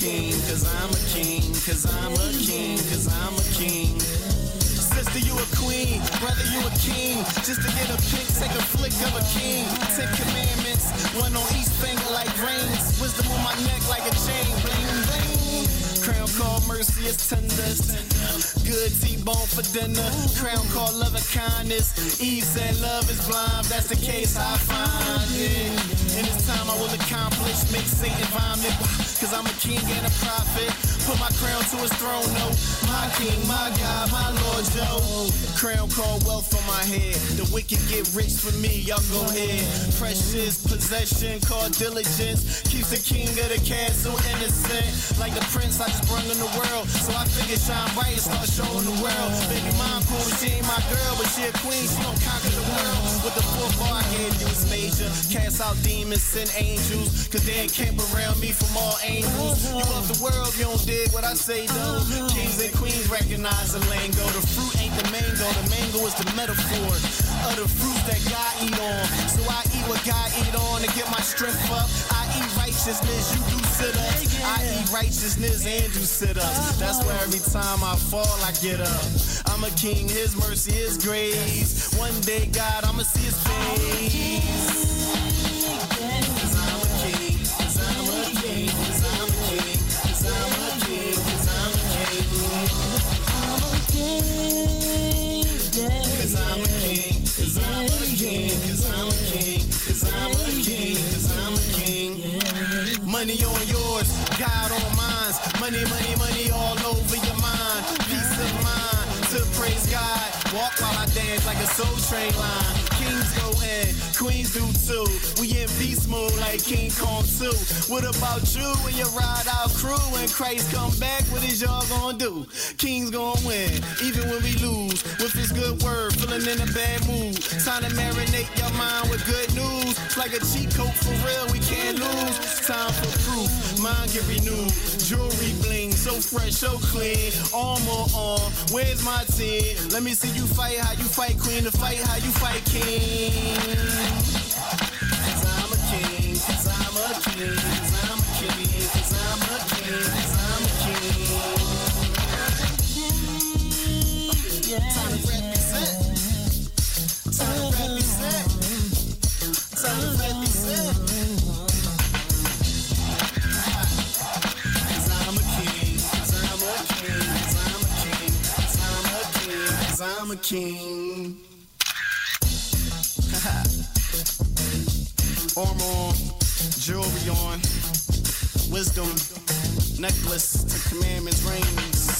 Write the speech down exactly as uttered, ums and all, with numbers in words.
king, cause I'm a king, cause I'm a king, cause I'm a king. Sister, you a queen, brother, you a king. Just to get a pic, take a flick of a king. Ten commandments, one on each finger like rings. Wisdom on my neck like a chain, bling, bling. Crown called mercy is tender. Good T-bone for dinner. Crown called love and kindness. Eve said love is blind. That's the case, I find it. In this time I will accomplish, make Satan vomit. Cause I'm a king and a prophet. Put my crown to his throne, no. My king, my God, my Lord, Joe. Crown called wealth on my head. The wicked get rich for me, y'all go ahead. Precious possession called diligence. Keeps the king of the castle innocent. Like the prince I just brung in the world. So I figure shine bright and start showing the world. Baby mom cool, she ain't my girl, but she a queen, she gon' conquer the world. With the fourth bar I gave you is major. Cast out demons, send angels. Cause they ain't camp around me from all angles. You love the world, you don't dig what I say though. Kings and queens recognize the lingo. The fruit ain't the mango, the mango is the metaphor of the fruit that God eat on. So I eat what God eat on to get my strength up. I eat righteousness, you do sit-ups. I eat righteousness and do sit-ups. That's why every time I fall, I get up. I'm a king, his mercy, his grace. One day, God, I'ma see his face. Cause I'm a king, cause I'm a king, cause I'm a king, cause I'm a king, cause I'm a king. Cause I'm a king, cause I'm a king, cause I'm a king, cause I'm a king, cause I'm a king. Money on yours, God on mine. Money, money, money all over your mind. Peace of mind to praise God. Walk while I dance like a soul train line. Kings go in, queens do too. We in beast mode like King Kong too. What about you when you ride our crew? When Christ come back, what is y'all gonna do? Kings gonna win, even when we lose. With his good word, feeling in a bad mood. Time to marinate your mind with good news. It's like a cheat code for real, we can't lose. Time for proof, mind get renewed. Jewelry bling, so fresh, so clean. Armor on, where's my team? Let me see you fight how you fight queen, to fight how you fight king. Cause I'm a king, cause I'm a king, cause I'm a king, cause I'm a king, cause I'm a king. Time to represent. Time to represent. Time to represent. Cause I'm a king, cause I'm a king, cause I'm a king, cause I'm a king, cause I'm a king. Armor on, jewelry on, wisdom, necklace to commandments rings.